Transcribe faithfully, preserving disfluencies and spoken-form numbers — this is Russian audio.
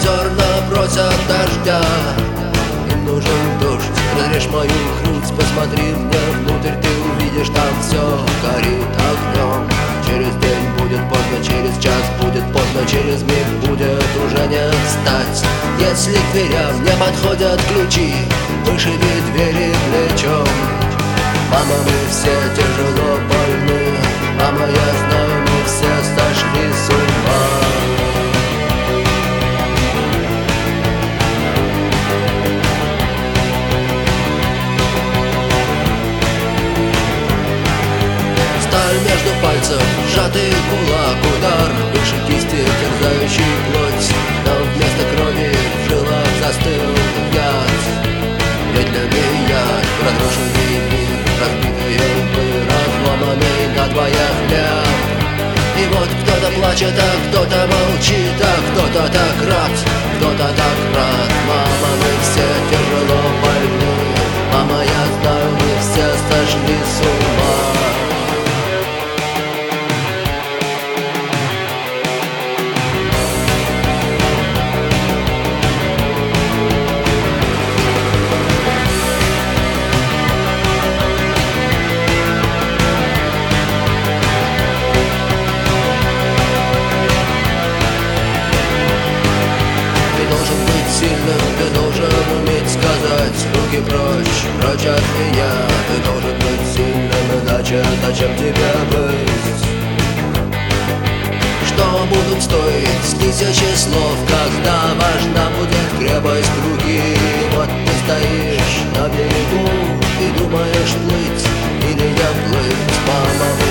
зерна просят дождя. Им нужен дождь, разрежь мою грудь, посмотри мне внутрь, ты увидишь, там все горит огнем. Через день будет поздно, через час будет поздно, через миг будет уже не встать. Если к дверям не подходят ключи, вышиби двери плечом. Мама, мы все тяжело больны, мама, я знаю, мы все сошли с ума. Сталь между пальцев, сжатый кулак, удар выше кисти, терзающий плоть. Но вместо крови в жилах застыл яд. Медленный яд, разрушенный мир, разбитые лбы, разломанный надвое хлеб. И вот кто-то плачет, а кто-то молчит, а кто-то так рад, кто-то так рад. Мама, мы все тяжело больны, мама, я знаю, мы все сошли с ума. Ты должен уметь сказать: руки прочь, прочь от меня. Ты должен быть сильным, иначе зачем тебе быть? Что будут стоить тысячи слов, когда важна будет крепость руки? Вот ты стоишь на берегу и думаешь, плыть или не плыть, мама.